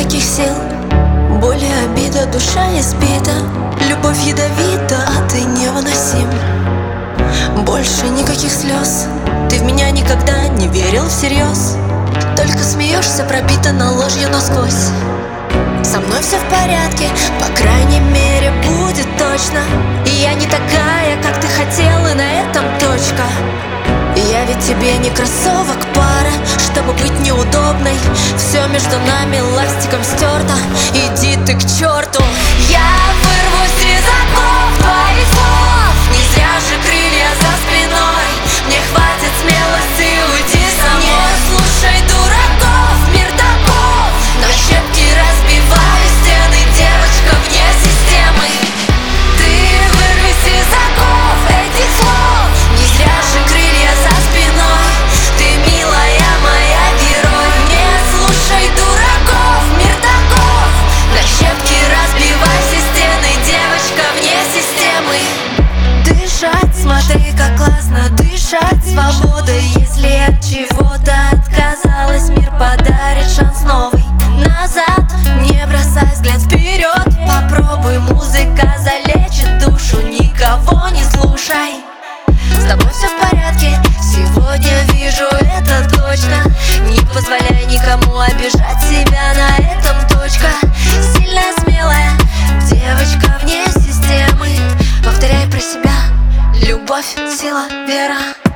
никаких сил, боль и обида, душа избита. Любовь ядовита, а ты невыносим. Больше никаких слез, ты в меня никогда не верил всерьез. Только смеешься, пропитана ложью насквозь. Со мной все в порядке, по крайней мере будет точно. И я не такая, как ты хотел, и на этом точка. Я ведь тебе не кроссовок пара, чтобы быть неудобной. Все между нами ластиком стерто. Иди ты к черту. Я вырвусь из оков твоих слов. Не зря же крылья за спиной. Мне хватит смелости уйти самой. Не слушай дураков, мир таков. На щепки разбиваю стены, девочка вне системы. Ты вырвись из оков этих слов. Не зря же крылья за спиной. Ты, милая моя герой. Не слушай дураков, мир таков. На щепки разбивайся стены, девочка вне системы. Дышать, смотри, как классно дышать свободой. Если от чего-то отказалась, мир подарит шанс новый. Назад не бросай взгляд вперед. Попробуй, музыка залечит душу. Никого не слушай. С тобой все в порядке, сегодня вижу это точно. Не позволяй никому обижать себя, на этом точка. Сильная, смелая девочка вне системы. Повторяй про себя: любовь, сила, вера.